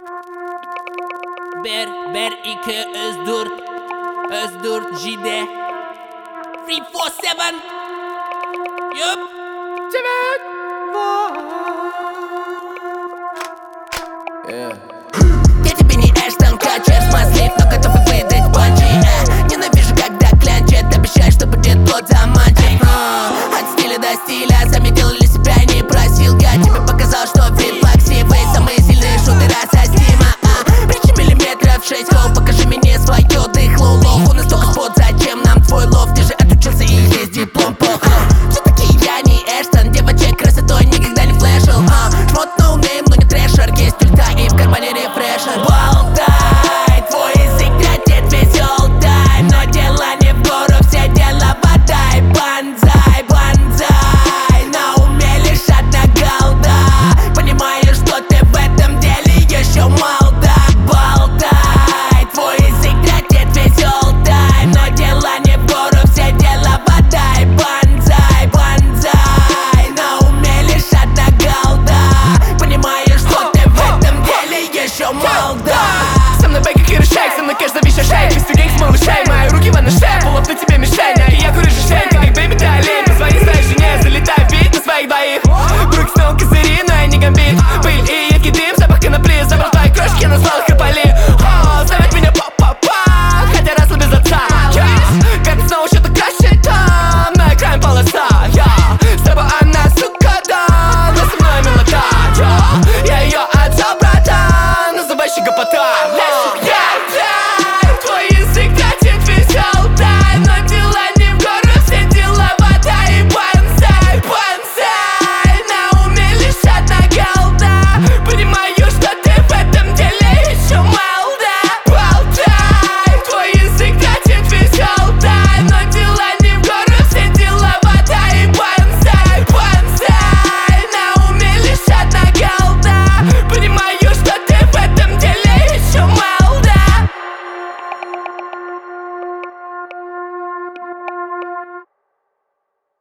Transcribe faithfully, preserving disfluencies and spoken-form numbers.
bir, bir, iki, Özdurt Özdurt, Jide three, four, seven Yup Seven yeah. Дети бени Эштон Катчер, смазлив, но готовы выдать панчи э. Ненавижу, когда клянчат, обещаю, что будет плод заманчив э. От стиля до стиля, сами делали себя, не просил я тебя.